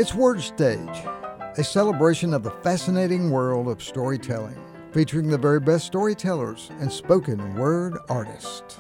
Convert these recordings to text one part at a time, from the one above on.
It's Word Stage, a celebration of the fascinating world of storytelling, featuring the very best storytellers and spoken word artists.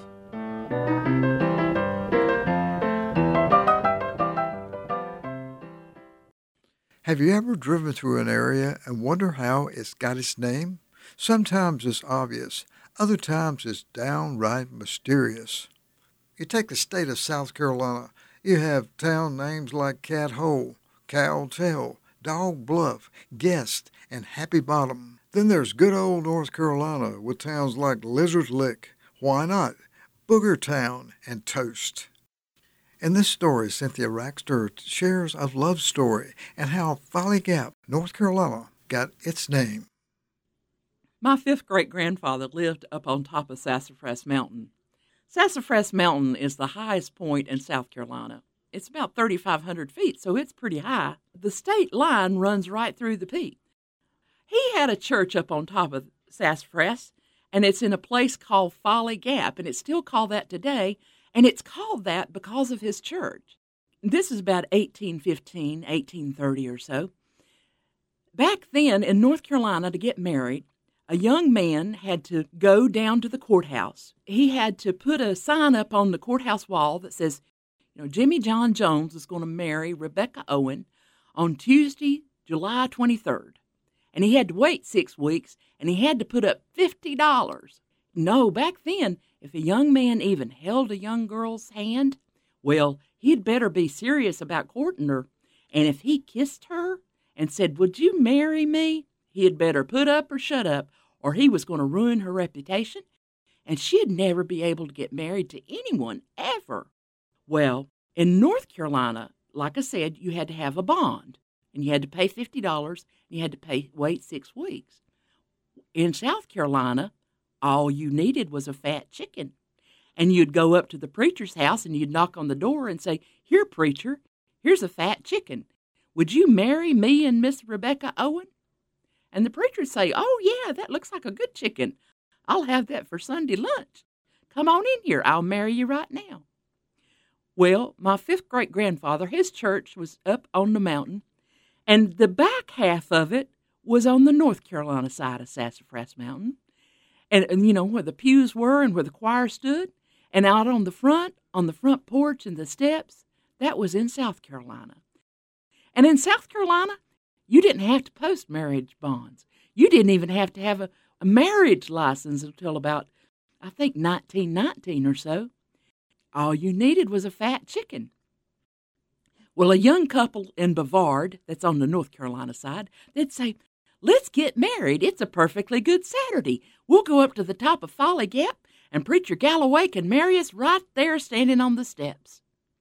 Have you ever driven through an area and wonder how it's got its name? Sometimes it's obvious, other times it's downright mysterious. You take the state of South Carolina, you have town names like Cat Hole, Cowtail, Dog Bluff, Guest, and Happy Bottom. Then there's good old North Carolina with towns like Lizard's Lick, Why Not, Booger Town, and Toast. In this story, Cynthia Raxter shares a love story and how Folly Gap, North Carolina, got its name. My fifth great-grandfather lived up on top of Sassafras Mountain. Sassafras Mountain is the highest point in South Carolina. It's about 3,500 feet, so it's pretty high. The state line runs right through the peak. He had a church up on top of Sassafras, and it's in a place called Folly Gap, and it's still called that today, and it's called that because of his church. This is about 1815, 1830 or so. Back then in North Carolina, to get married, a young man had to go down to the courthouse. He had to put a sign up on the courthouse wall that says, Jimmy John Jones is going to marry Rebecca Owen on Tuesday, July 23rd. And he had to wait 6 weeks, and he had to put up $50. No, back then, if a young man even held a young girl's hand, well, he'd better be serious about courting her. And if he kissed her and said, "Would you marry me?" he'd better put up or shut up, or he was going to ruin her reputation, and she'd never be able to get married to anyone ever. Well, in North Carolina, like I said, you had to have a bond, and you had to pay $50, and you had to wait 6 weeks. In South Carolina, all you needed was a fat chicken. And you'd go up to the preacher's house and you'd knock on the door and say, "Here, preacher, here's a fat chicken. Would you marry me and Miss Rebecca Owen?" And the preacher'd say, "Oh, yeah, that looks like a good chicken. I'll have that for Sunday lunch. Come on in here. I'll marry you right now." Well, my fifth great-grandfather, his church was up on the mountain, and the back half of it was on the North Carolina side of Sassafras Mountain. And where the pews were and where the choir stood, and out on the front porch and the steps, that was in South Carolina. And in South Carolina, you didn't have to post marriage bonds. You didn't even have to have a marriage license until about, I think, 1919 or so. All you needed was a fat chicken. Well, a young couple in Bavard, that's on the North Carolina side, they'd say, "Let's get married. It's a perfectly good Saturday. We'll go up to the top of Folly Gap, and Preacher Galloway can marry us right there standing on the steps."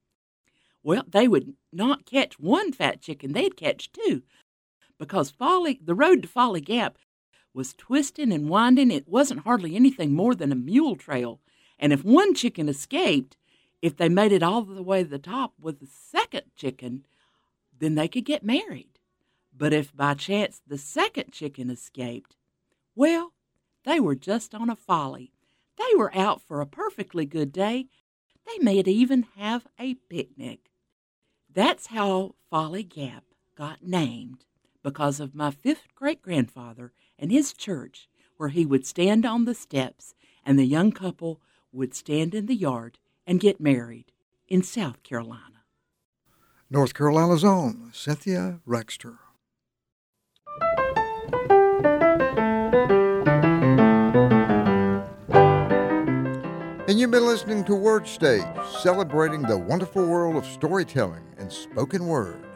Well, they would not catch one fat chicken. They'd catch two, because the road to Folly Gap was twisting and winding. It wasn't hardly anything more than a mule trail. And if one chicken escaped, if they made it all the way to the top with the second chicken, then they could get married. But if by chance the second chicken escaped, well, they were just on a folly. They were out for a perfectly good day. They might even have a picnic. That's how Folly Gap got named, because of my fifth great-grandfather and his church, where he would stand on the steps and the young couple would stand in the yard and get married in South Carolina. North Carolina's own Cynthia Raxter. And you've been listening to Word Stage, celebrating the wonderful world of storytelling and spoken word.